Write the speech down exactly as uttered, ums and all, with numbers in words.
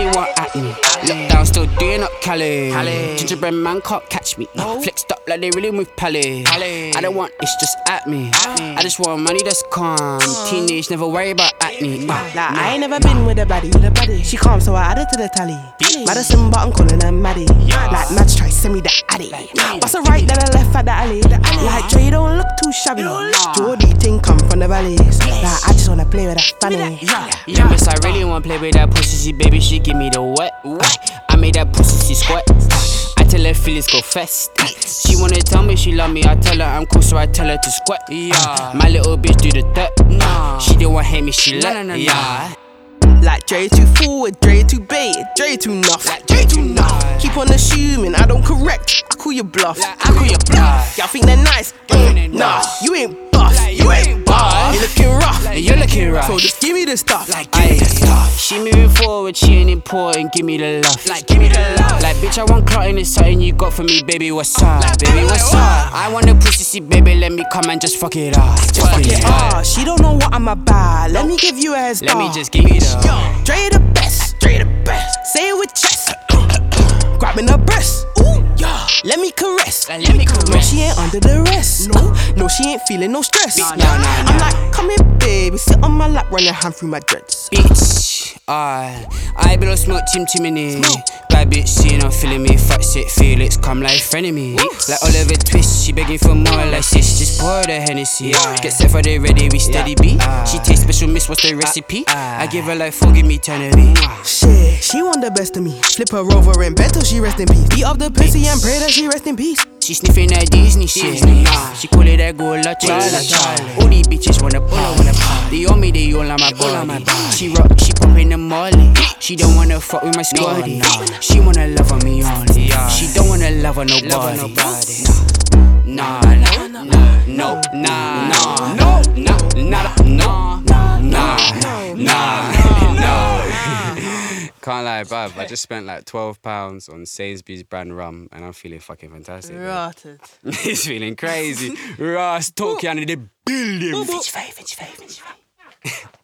really want at me. Look down, still doing up Cali. Gingerbread man can't catch me. No. Flexed up like they really move Pally. I don't want it's just at me. I just want money that's calm. Teenage, never worry about acne. Like I ain't never been with a baddie. She calm, so I added to the tally. Madison, but I'm calling her Maddie. Like Mads try send me the addy. Bust a right, then I left at the alley. Like Dre don't look too shabby. Geordie ting come from the valleys. Like I just wanna play with that funny. Yeah, miss, I really wanna play with that pussy. She baby, she give me the wet. I made that pussy, she squat. I tell her feelings go fast. She wanna tell me she love me. I tell her I'm cool, so I tell her to squat. Yeah, my little bitch do the dirt. She didn't want hate me, she let. Yeah. Like Dre too forward, Dre too baited, Dre too nuff, like Dre too nuff. Keep on assuming I don't correct, I call you bluff, I call you bluff. Y'all think they're nice, mm, nah, you ain't buff, you ain't buff. You looking rough, you're looking rough. So just give me the stuff, like give me the stuff. She moving forward, she ain't important, give me the love, like give me the love. Like bitch, I want clotting, it's something you got for me, baby, what's up, baby, what's up? I want a pussy, see, baby, let me come and just fuck it up, just fuck it up. She don't know what I'm about, let me give you a head start. Let me just give you the. Dre the best, Dre the best. Say it with chest. Grabbing her breast. Ooh, yeah. Let me caress. Like, let me caress. No, she ain't under the rest. No, no, she ain't feeling no stress. No, no, no, no. I'm like, come here, baby. Sit on my lap, run your hand through my dreads. Bitch, ah, I below smoke Tim Timini. Bad bitch, seeing I'm feeling me. Fuck shit, Felix, come like frenemy. Like Oliver Twist, she begging for more. Like sis, just pour the Hennessy. Get set for the ready, we steady beat. She taste special, miss, what's the recipe? I give her like forgive me, eternity. Shit, she want the best of me. Flip her over in bed till she rest in peace. Beat up the pussy and pray that she rest in peace. She sniffing that Disney shit. She call it that go la Charlie. All these bitches wanna party. They on me, they all on my body. She rock, she poppin' the molly. She don't wanna fuck with my squaddy. She wanna love on me only. She don't wanna love on nobody. Nah, nah, nah, no, nah, nah, no, nah, nah, no, nah, nah, no. Can't lie, bruv, I just spent like twelve pounds on Sainsbury's brand rum and I'm feeling fucking fantastic. Rotted. It's feeling crazy. Ross, talking under the building. Finch five, finch five, finch five.